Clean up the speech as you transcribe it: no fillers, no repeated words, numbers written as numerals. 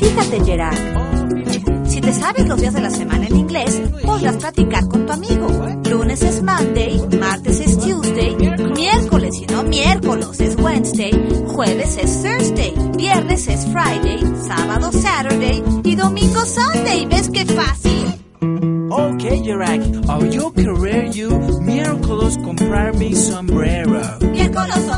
Fíjate, Gerard. Si te sabes los días de la semana en inglés, podrás platicar con tu amigo. Lunes es Monday, martes es Tuesday, miércoles y no miércoles es Wednesday, jueves es Thursday, viernes es Friday, sábado Saturday y domingo Sunday. ¿Ves qué fácil? Okay, Gerard. Yo querer you miércoles comprar mi sombrero. Miércoles